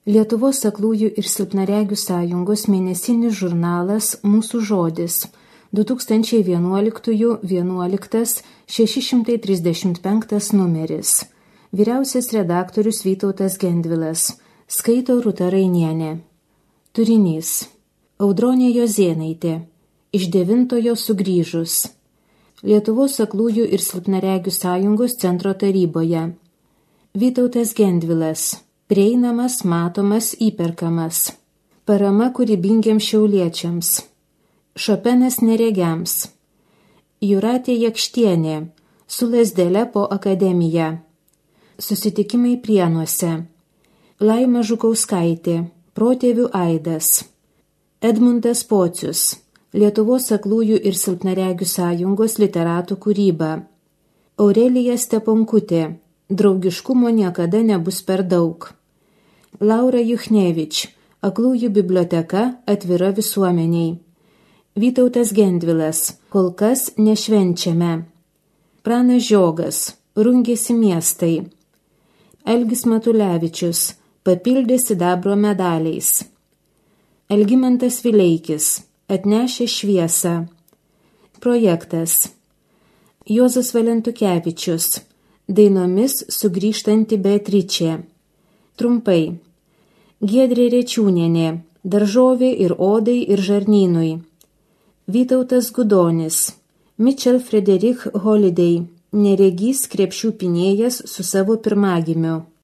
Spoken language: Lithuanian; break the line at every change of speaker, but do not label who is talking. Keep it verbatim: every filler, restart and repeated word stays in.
Lietuvos aklųjų ir silpnaregių sąjungos mėnesinis žurnalas Mūsų žodis du tūkstančiai vienuoliktųjų vienuoliktas šeši šimtai trisdešimt penktas numeris. Vyriausias redaktorius Vytautas Gendvilas. Skaito Rūta Rainienė. Turinys. Audronė Jozėnaitė. Iš devintojo sugrįžus. Lietuvos aklųjų ir silpnaregių sąjungos centro taryboje. Vytautas Gendvilas. Prieinamas, matomas, įperkamas. Parama kūrybingiams šiauliečiams. Šopenas neregiams. Jūratė Jakštienė. Su lazdele po akademiją. Susitikimai Prienuose. Laima Žukauskaitė. Protėvių aidas. Edmundas Pocius. Lietuvos aklųjų ir silpnaregių sąjungos literatų kūryba. Aurelija Steponkutė. Draugiškumo niekada nebus per daug. Laura Juchnevič. Aklųjų biblioteka atvira visuomeniai. Vytautas Gendvilas. Kol kas nešvenčiame. Pranas Žiogas. Rungėsi miestai. Algis Matulevičius. Papildė sidabro medaliais. Algimantas Vileikis. Atnešė šviesą. Projektas. Juozas Valentukevičius. Dainomis sugrįžtanti Beatričė. Trumpai. Giedrė Rečiūnienė. Daržovė ir odai ir žarnynui. Vytautas Gudonis. Mitchell Frederick Holiday. Neregys krepšių pinėjas su savo pirmagimiu.